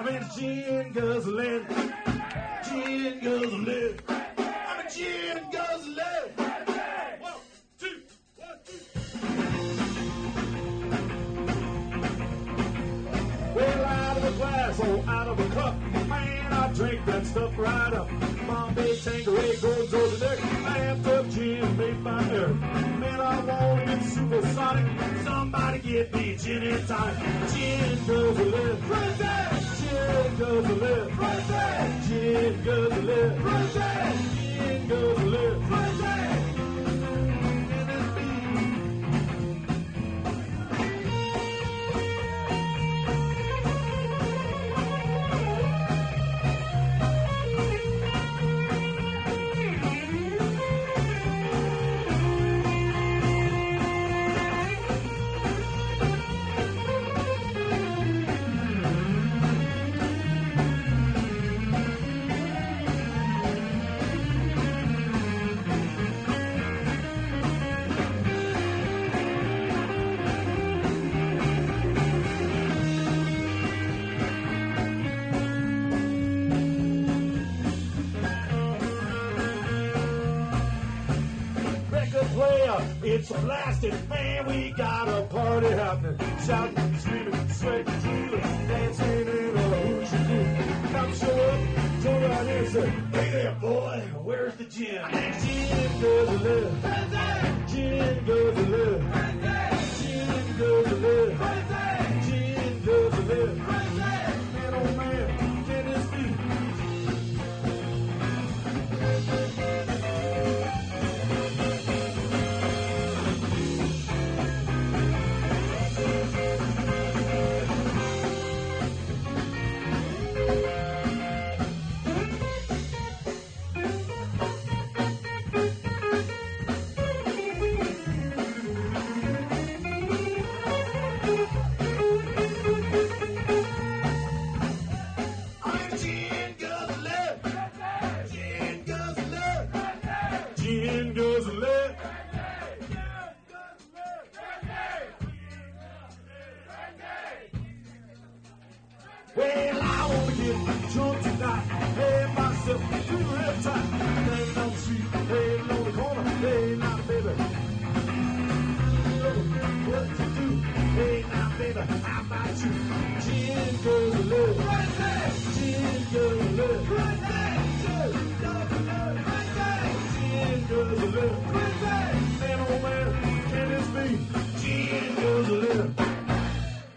I'm in gin guzzling, gin guzzling. I'm a gin guzzling. 1, 2, 1, 2. Well, out of a glass or out of a cup, man, I drink that stuff right up. Bombay, Tanqueray, Gold, Georgia Deck, amped up gin made by Eric. Man, I want to get supersonic. Somebody get me gin and tonic. Gin guzzling, crazy. Gin guzzling, crazy. Gin guzzling, crazy. Gin guzzling, crazy. It's blasted, man, we got a party happening. Shouting, screaming, sweating, drooling, dancing in a hoochie coo. Come show up, turn right in and say, hey there, boy, where's the gin? Gin guzzling.